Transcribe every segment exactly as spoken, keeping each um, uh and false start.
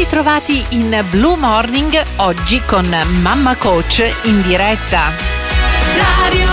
ritrovati in Blue Morning, oggi con Mamma Coach in diretta. Radio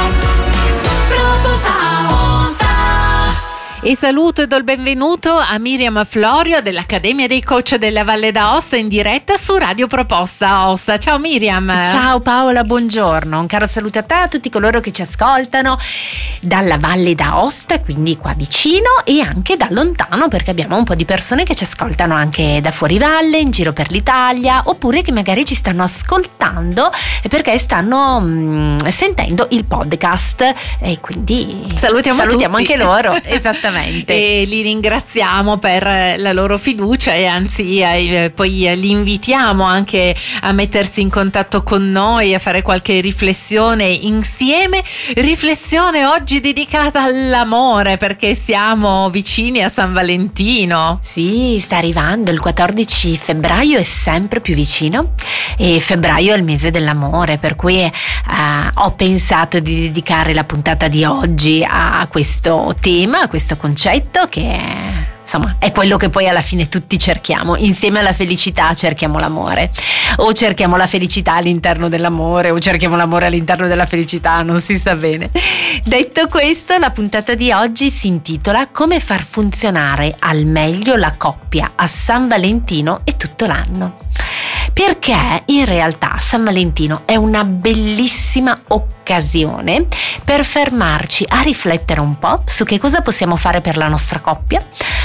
Proposta Aosta. E saluto e do il benvenuto a Miriam Florio dell'Accademia dei Coach della Valle d'Aosta in diretta su Radio Proposta Aosta. Ciao Miriam. Ciao Paola, buongiorno. Un caro saluto a te e a tutti coloro che ci ascoltano dalla Valle d'Aosta, quindi qua vicino, e anche da lontano, perché abbiamo un po' di persone che ci ascoltano anche da fuori valle, in giro per l'Italia, oppure che magari ci stanno ascoltando perché stanno mh, sentendo il podcast, e quindi salutiamo, salutiamo tutti. Anche loro. Esattamente. E li ringraziamo per la loro fiducia e anzi eh, poi li invitiamo anche a mettersi in contatto con noi, a fare qualche riflessione insieme. Riflessione oggi dedicata all'amore, perché siamo vicini a San Valentino. Sì, sta arrivando il quattordici febbraio, è sempre più vicino, e febbraio è il mese dell'amore, per cui eh, ho pensato di dedicare la puntata di oggi a questo tema, a questo concetto che insomma è quello che poi alla fine tutti cerchiamo. Insieme alla felicità cerchiamo l'amore, o cerchiamo la felicità all'interno dell'amore, o cerchiamo l'amore all'interno della felicità, non si sa bene. Detto questo, la puntata di oggi si intitola Come far funzionare al meglio la coppia a San Valentino e tutto l'anno. Perché in realtà San Valentino è una bellissima occasione per fermarci a riflettere un po' su che cosa possiamo fare per la nostra coppia,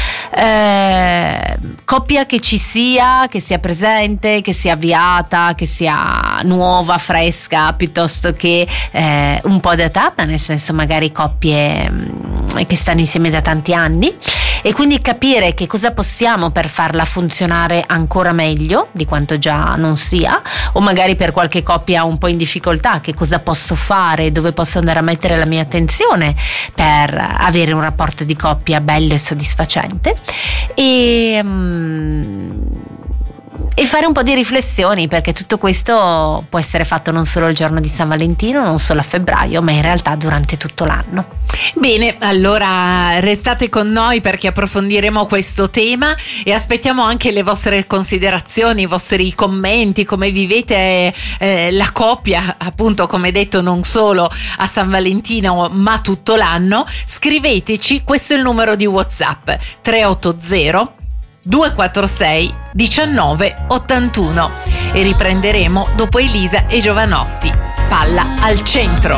eh, coppia che ci sia, che sia presente, che sia avviata, che sia nuova, fresca, piuttosto che eh, un po' datata, nel senso magari coppie mh, che stanno insieme da tanti anni, e quindi capire che cosa possiamo per farla funzionare ancora meglio di quanto già non sia, o magari per qualche coppia un po' in difficoltà, che cosa posso fare, dove posso andare a mettere la mia attenzione per avere un rapporto di coppia bello e soddisfacente, e um, e fare un po' di riflessioni, perché tutto questo può essere fatto non solo il giorno di San Valentino, non solo a febbraio, ma in realtà durante tutto l'anno. Bene, allora restate con noi perché approfondiremo questo tema e aspettiamo anche le vostre considerazioni, i vostri commenti, come vivete eh, la coppia, appunto come detto non solo a San Valentino ma tutto l'anno. Scriveteci, questo è il numero di WhatsApp tre otto zero due quattro sei uno nove otto uno, e riprenderemo dopo Elisa e Giovanotti. Palla al centro.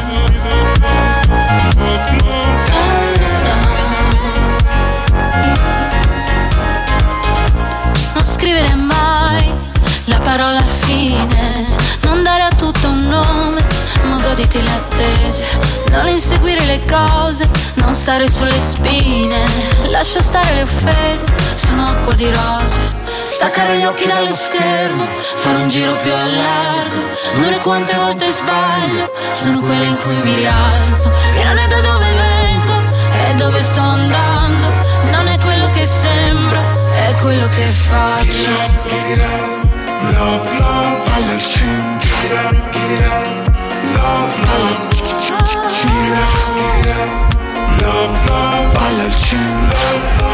Non scrivere mai la parola fine, non dare a tutto un nome, ma goditi l'attesa. Non inseguire le cose, non stare sulle spine, lascia stare le offese, sono acqua di rose. Staccare gli occhi dallo schermo, fare un giro più a largo. Non è quante volte sbaglio, sono quelle in cui mi rialzo. Che non è da dove vengo, è dove sto andando. Non è quello che sembra, è quello che faccio. Love, love, palla al centro. Give it up, love, love. Love, love, palla al centro.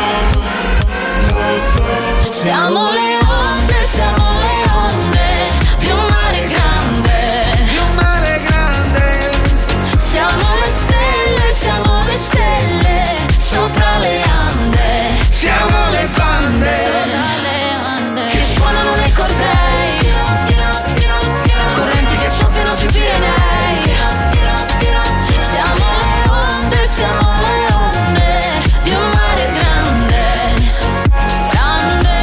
Siamo le onde, siamo le onde di un mare grande, di un mare grande. siamo le stelle, siamo le stelle sopra le Ande, Siamo le bande sopra le Ande che suonano nei cortei, correnti che soffiano sui Pirenei. Siamo le onde, siamo le onde di un mare grande, grande.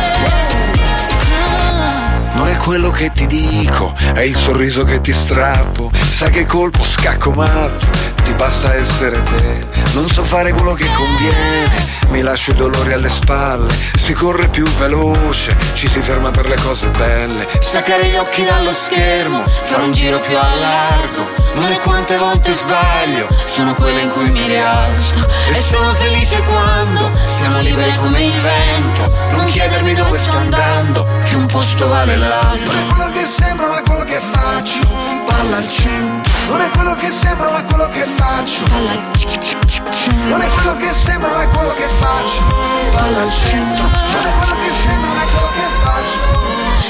Non è quello che ti dico, è il sorriso che ti strappo. Sai che colpo, scacco matto, ti basta essere te. Non so fare quello che conviene, mi lascio i dolori alle spalle. Si corre più veloce, ci si ferma per le cose belle. Staccare gli occhi dallo schermo, fare un giro più a largo. Non è quante volte sbaglio, sono quelle in cui mi rialzo. E sono felice quando siamo liberi come il vento. Non chiedermi dove sto andando, che un posto vale l'altro. Non è quello che sembra ma quello che faccio. Palla al centro. Non è quello che sembra ma quello che faccio. Non è quello che sembra ma è quello che faccio. Palla al centro. Non è quello che sembra ma è quello che faccio.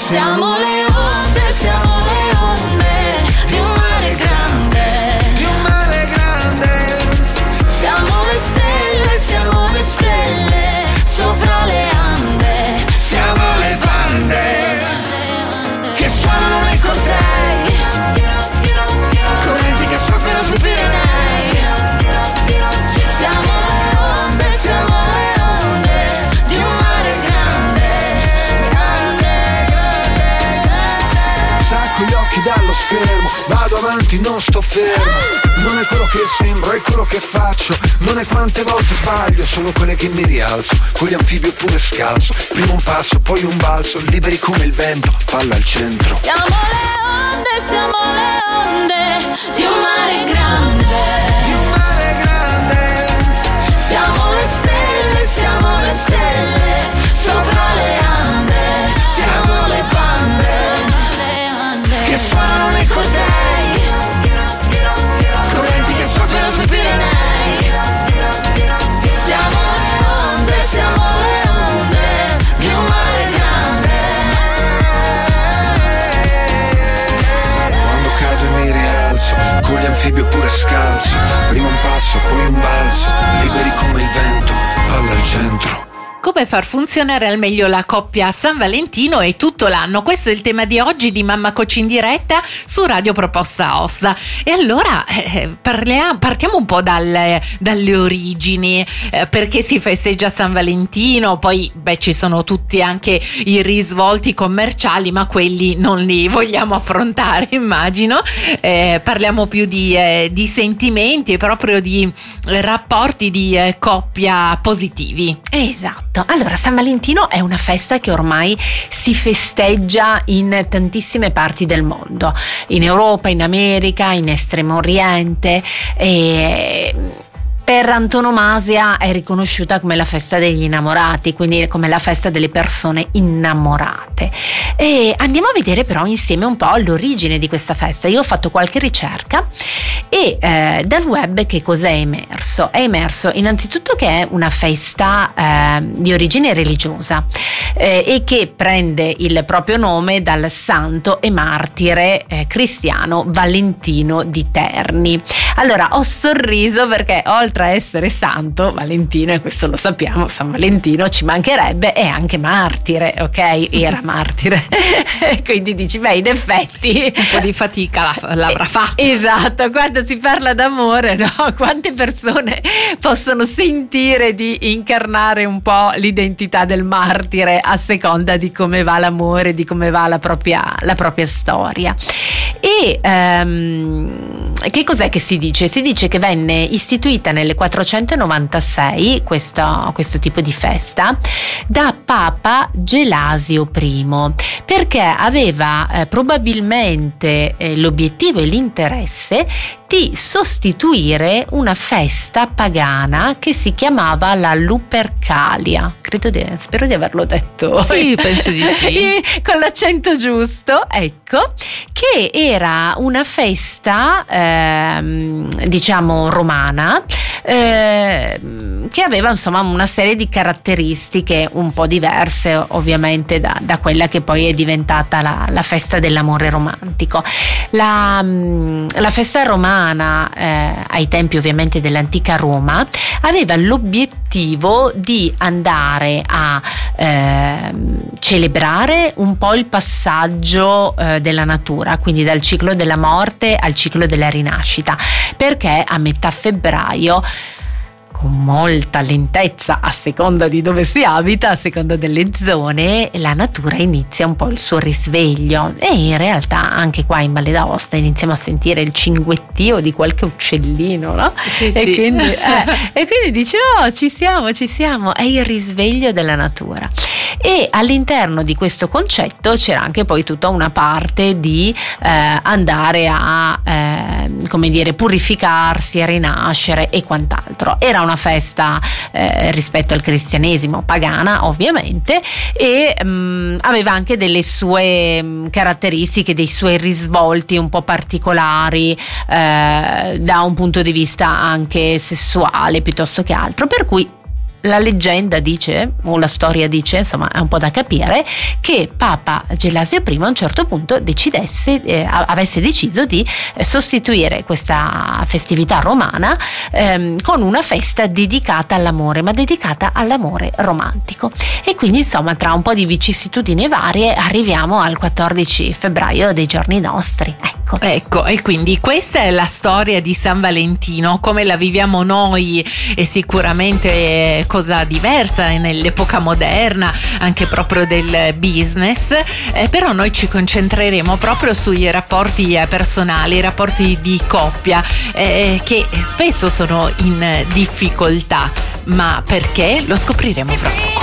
Siamo le onde, siamo le onde di un mare grande, di un mare grande. siamo le stelle, siamo le stelle sopra le Ande, Siamo le bande che suonano nei cortei, correnti che soffiano sui Pirenei. siamo le onde, siamo le onde di un mare grande, grande, grande, grande. Stacco gli occhi dallo schermo, vado avanti, non sto fermo. Non è quello che sembro, è quello che faccio. Non è quante volte sbaglio, sono quelle che mi rialzo. Con gli anfibi oppure scalzo. Prima un passo, poi un balzo, liberi come il vento, palla al centro. Siamo le onde, siamo le onde di un mare grande, Di un mare grande. siamo le stelle, siamo le stelle sopra le Ande, siamo le bande Che suonano nei cortei, correnti che soffiano sui Pirenei. siamo le onde, siamo le onde di un mare grande. Quando cado e mi rialzo, con gli anfibi oppure scalzo. Prima un passo, poi un balzo, liberi come il vento, palla al centro. Come far funzionare al meglio la coppia a San Valentino e tutto l'anno? Questo è il tema di oggi di Mamma Coach in diretta su Radio Proposta Osta. E allora eh, parliamo, partiamo un po' dal, dalle origini, eh, perché si festeggia San Valentino, poi beh, ci sono tutti anche i risvolti commerciali, ma quelli non li vogliamo affrontare, immagino. Eh, parliamo più di, eh, di sentimenti e proprio di eh, rapporti di eh, coppia positivi. Esatto. Allora, San Valentino è una festa che ormai si festeggia in tantissime parti del mondo, in Europa, in America, in Estremo Oriente, e per antonomasia è riconosciuta come la festa degli innamorati, quindi come la festa delle persone innamorate. E andiamo a vedere però insieme un po' l'origine di questa festa. Io ho fatto qualche ricerca e eh, dal web che cos'è emerso? È emerso innanzitutto che è una festa eh, di origine religiosa eh, e che prende il proprio nome dal santo e martire eh, cristiano Valentino di Terni. Allora, ho sorriso perché oltre a essere santo, Valentino, e questo lo sappiamo, San Valentino ci mancherebbe, è anche martire, ok? Era martire. Quindi dici, beh, in effetti Un po' di fatica l'avrà fatta. Esatto, quando si parla d'amore, no? Quante persone possono sentire di incarnare un po' l'identità del martire a seconda di come va l'amore, di come va la propria, la propria storia. E um, che cos'è che si dice? Si dice che venne istituita nel quattrocentonovantasei questo, questo tipo di festa da Papa Gelasio I, perché aveva eh, probabilmente eh, l'obiettivo e l'interesse di sostituire una festa pagana che si chiamava la Lupercalia. Credo di, spero di averlo detto. Sì, penso di sì. Con l'accento giusto, ecco, che era una festa ehm, diciamo romana, ehm, che aveva insomma una serie di caratteristiche un po' diverse ovviamente da, da quella che poi è diventata la, la festa dell'amore romantico. La, la festa romana Eh, ai tempi ovviamente dell'antica Roma aveva l'obiettivo di andare a eh, celebrare un po' il passaggio eh, della natura, quindi dal ciclo della morte al ciclo della rinascita, perché a metà febbraio, con molta lentezza a seconda di dove si abita, a seconda delle zone, la natura inizia un po' il suo risveglio, e in realtà anche qua in Valle d'Aosta iniziamo a sentire il cinguettio di qualche uccellino, no? Sì, e, sì. Quindi, eh, e quindi dici, oh, ci siamo, ci siamo, è il risveglio della natura. E all'interno di questo concetto c'era anche poi tutta una parte di eh, andare a eh, come dire, purificarsi, a rinascere e quant'altro. Era una festa eh, rispetto al cristianesimo pagana ovviamente, e mh, aveva anche delle sue mh, caratteristiche, dei suoi risvolti un po' particolari eh, da un punto di vista anche sessuale piuttosto che altro, per cui la leggenda dice, o la storia dice, insomma è un po' da capire, che Papa Gelasio I a un certo punto decidesse, eh, avesse deciso di eh, sostituire questa festività romana ehm, con una festa dedicata all'amore, ma dedicata all'amore romantico. E quindi insomma tra un po' di vicissitudini varie arriviamo al quattordici febbraio dei giorni nostri. Ecco. Ecco, e quindi questa è la storia di San Valentino, come la viviamo noi è sicuramente cosa diversa nell'epoca moderna, anche proprio del business, eh, però noi ci concentreremo proprio sui rapporti personali, i rapporti di coppia eh, che spesso sono in difficoltà, ma perché? Lo scopriremo fra poco.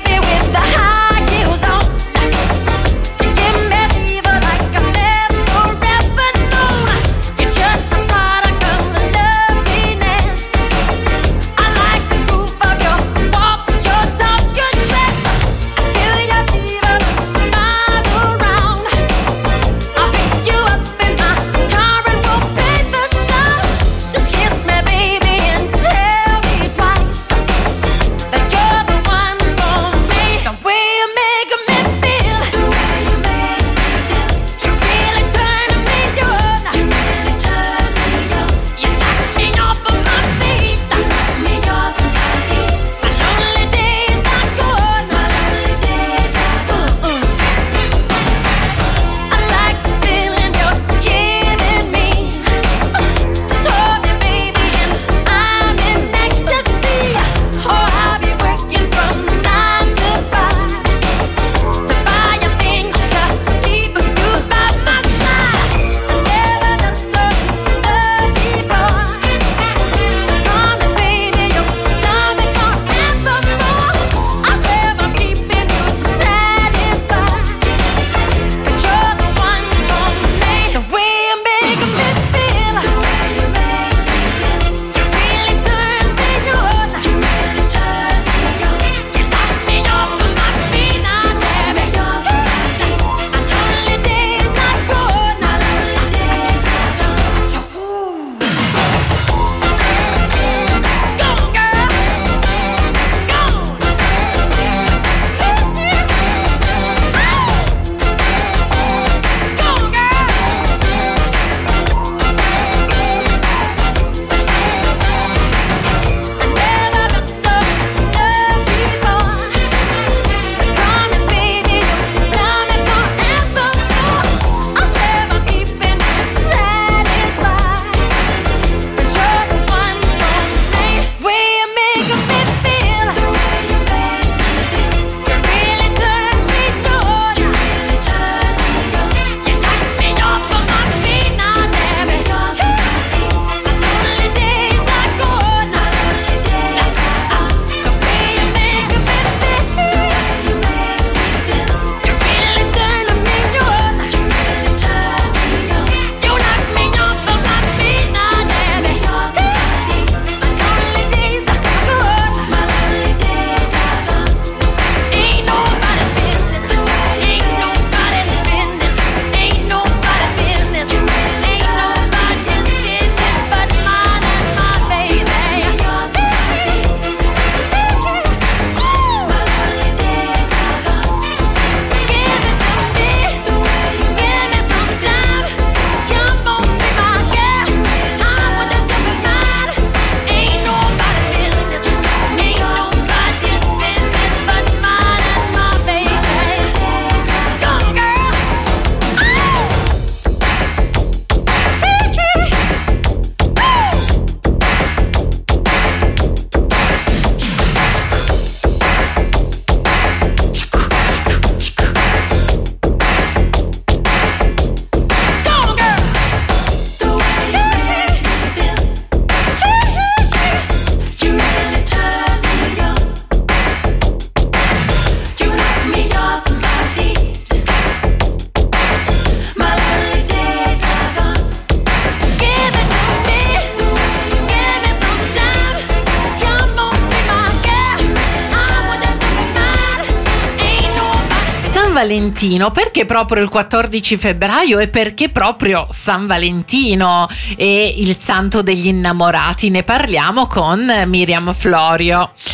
Valentino, perché proprio il quattordici febbraio e perché proprio San Valentino e il santo degli innamorati? Ne parliamo con Miriam Florio.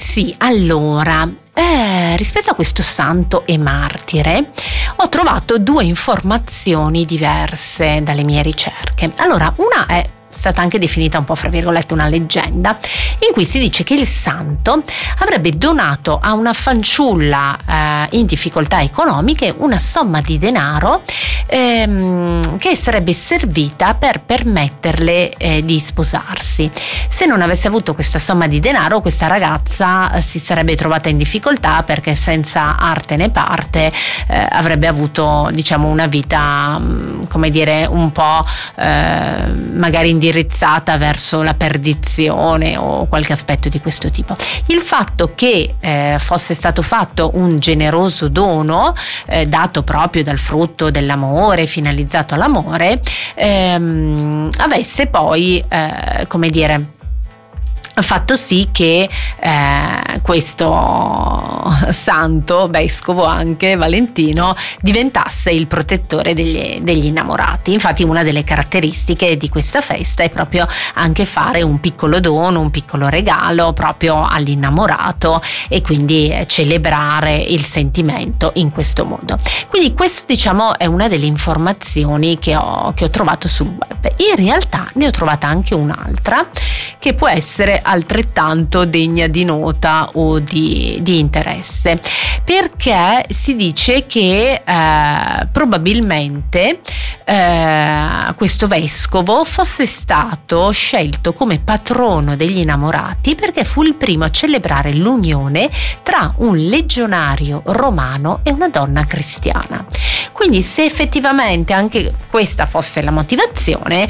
Sì, allora, eh, rispetto a questo santo e martire ho trovato due informazioni diverse dalle mie ricerche. Allora, una è stata anche definita un po' fra virgolette una leggenda, in cui si dice che il santo avrebbe donato a una fanciulla eh, in difficoltà economiche una somma di denaro ehm, che sarebbe servita per permetterle eh, di sposarsi. Se non avesse avuto questa somma di denaro, questa ragazza eh, si sarebbe trovata in difficoltà, perché senza arte né parte eh, avrebbe avuto, diciamo, una vita mh, come dire un po' eh, magari indirizzata verso la perdizione o qualche aspetto di questo tipo. Il fatto che eh, fosse stato fatto un generoso dono eh, dato proprio dal frutto dell'amore, finalizzato all'amore, ehm, avesse poi eh, come dire fatto sì che eh, questo santo vescovo, anche Valentino, diventasse il protettore degli, degli innamorati. Infatti una delle caratteristiche di questa festa è proprio anche fare un piccolo dono, un piccolo regalo proprio all'innamorato, e quindi celebrare il sentimento in questo modo. Quindi questo, diciamo, è una delle informazioni che ho, che ho trovato sul web. In realtà ne ho trovata anche un'altra che può essere altrettanto degna di nota o di, di interesse, perché si dice che eh, probabilmente eh, questo vescovo fosse stato scelto come patrono degli innamorati perché fu il primo a celebrare l'unione tra un legionario romano e una donna cristiana. Quindi, se effettivamente anche questa fosse la motivazione,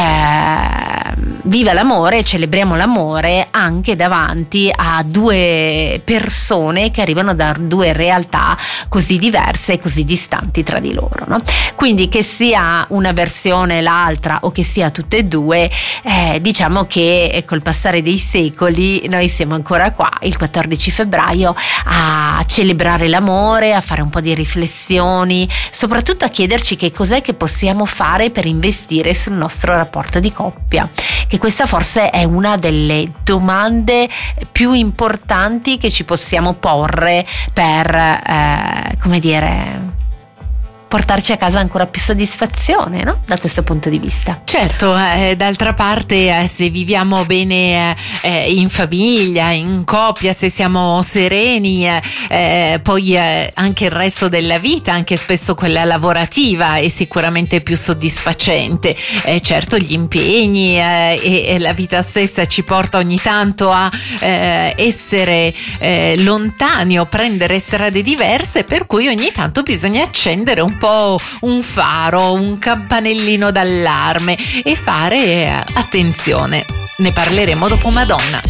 eh, viva l'amore, celebriamo l'amore anche davanti a due persone che arrivano da due realtà così diverse e così distanti tra di loro, no? Quindi, che sia una versione l'altra o che sia tutte e due, eh, diciamo che col passare dei secoli noi siamo ancora qua il quattordici febbraio a celebrare l'amore, a fare un po' di riflessioni, soprattutto a chiederci che cos'è che possiamo fare per investire sul nostro rapporto di coppia, che questa forse è una delle domande più importanti che ci possiamo porre per eh, come dire portarci a casa ancora più soddisfazione, no? Da questo punto di vista. Certo, eh, d'altra parte eh, se viviamo bene eh, in famiglia, in coppia, se siamo sereni, eh, eh, poi eh, anche il resto della vita, anche spesso quella lavorativa, è sicuramente più soddisfacente. Eh, certo, gli impegni eh, e, e la vita stessa ci porta ogni tanto a eh, essere eh, lontani o prendere strade diverse, per cui ogni tanto bisogna accendere un po' un faro, un campanellino d'allarme e fare attenzione. Ne parleremo dopo Madonna.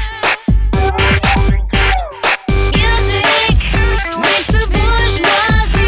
Music makes the bourgeoisie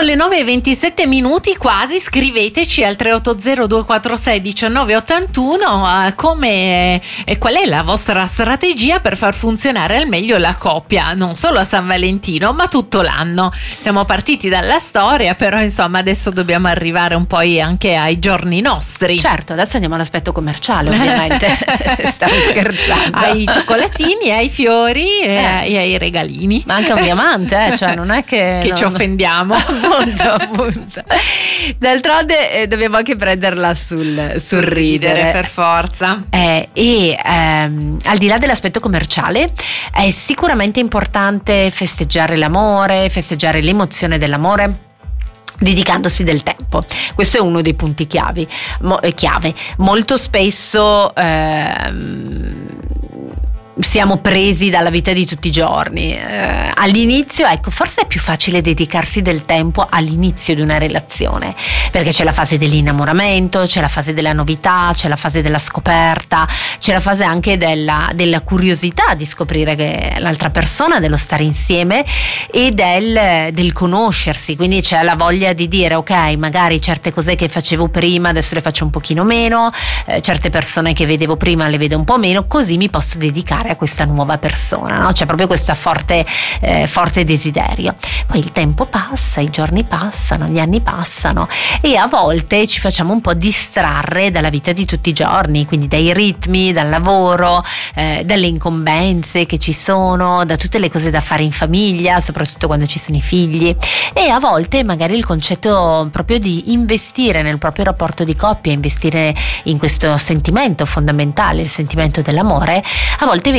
le nove e ventisette minuti quasi, scriveteci al tre otto zero due quattro sei uno nove otto uno uh, come e qual è la vostra strategia per far funzionare al meglio la coppia, non solo a San Valentino ma tutto l'anno. Siamo partiti dalla storia, però insomma adesso dobbiamo arrivare un po' anche ai giorni nostri. Certo, adesso andiamo all'aspetto commerciale ovviamente. Stavo scherzando. Ai cioccolatini, ai fiori e, eh. e ai regalini. Ma anche un diamante, eh? Cioè non è che, che non... ci offendiamo. appunto, appunto. D'altronde eh, dobbiamo anche prenderla sul, sul, sul ridere. ridere per forza. Eh, e ehm, al di là dell'aspetto commerciale è sicuramente importante festeggiare l'amore, festeggiare l'emozione dell'amore, dedicandosi del tempo. Questo è uno dei punti chiavi, mo, chiave. Molto spesso ehm, siamo presi dalla vita di tutti i giorni. Eh, all'inizio, ecco, forse è più facile dedicarsi del tempo all'inizio di una relazione, perché c'è la fase dell'innamoramento, c'è la fase della novità, c'è la fase della scoperta, c'è la fase anche della, della curiosità di scoprire che l'altra persona, dello stare insieme e del, del conoscersi. Quindi c'è la voglia di dire ok, magari certe cose che facevo prima adesso le faccio un pochino meno, eh, certe persone che vedevo prima le vedo un po' meno, così mi posso dedicare a questa nuova persona, no? C'è proprio questo forte, eh, forte desiderio. Poi il tempo passa, i giorni passano, gli anni passano e a volte ci facciamo un po' distrarre dalla vita di tutti i giorni, quindi dai ritmi, dal lavoro, eh, dalle incombenze che ci sono, da tutte le cose da fare in famiglia, soprattutto quando ci sono i figli, e a volte magari il concetto proprio di investire nel proprio rapporto di coppia, investire in questo sentimento fondamentale, il sentimento dell'amore, a volte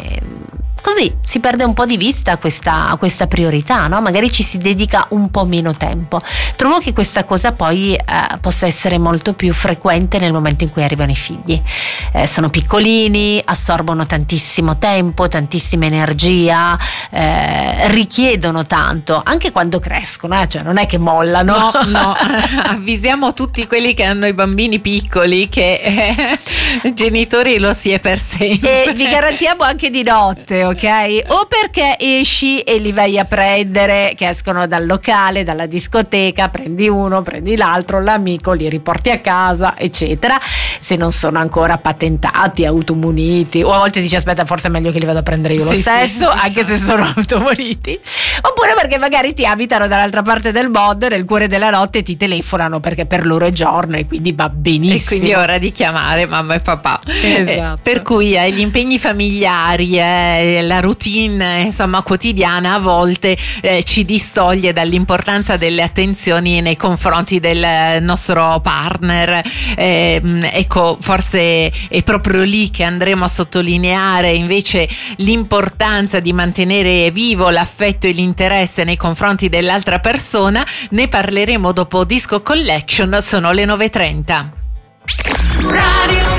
così si perde un po' di vista questa, questa priorità, no? Magari ci si dedica un po' meno tempo. Trovo che questa cosa poi eh, possa essere molto più frequente nel momento in cui arrivano i figli. Eh, sono piccolini, assorbono tantissimo tempo, tantissima energia, eh, richiedono tanto, anche quando crescono, eh? Cioè non è che mollano. No, no, avvisiamo tutti quelli che hanno i bambini piccoli che eh, genitori lo si è per sempre. E vi garantiamo anche di notte, ok? O perché esci e li vai a prendere, che escono dal locale, dalla discoteca, prendi uno, prendi l'altro, l'amico, li riporti a casa, eccetera, se non sono ancora patentati, automuniti, o a volte dici aspetta, forse è meglio che li vado a prendere io lo sì, stesso, sì, anche se sono automuniti, oppure perché magari ti abitano dall'altra parte del mondo, nel cuore della notte, e ti telefonano perché per loro è giorno e quindi va benissimo. E quindi è ora di chiamare mamma e papà. Esatto. Eh, per cui eh, gli impegni familiari, eh, la routine insomma quotidiana a volte eh, ci distoglie dall'importanza delle attenzioni nei confronti del nostro partner. Eh, ecco, forse è proprio lì che andremo a sottolineare invece l'importanza di mantenere vivo l'affetto e l'interesse nei confronti dell'altra persona. Ne parleremo dopo Disco Collection, sono le nove e trenta. Radio